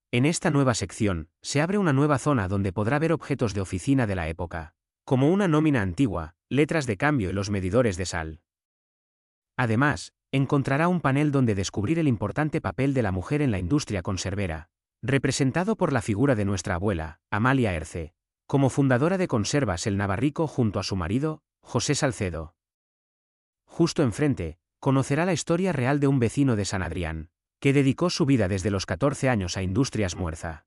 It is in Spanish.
En esta nueva sección, se abre una nueva zona donde podrá ver objetos de oficina de la época, como una nómina antigua, letras de cambio y los medidores de sal. Además, encontrará un panel donde descubrir el importante papel de la mujer en la industria conservera, representado por la figura de nuestra abuela, Amalia Herce, como fundadora de Conservas El Navarrico junto a su marido, José Salcedo. Justo enfrente, conocerá la historia real de un vecino de San Adrián, que dedicó su vida desde los 14 años a Industrias Muerza.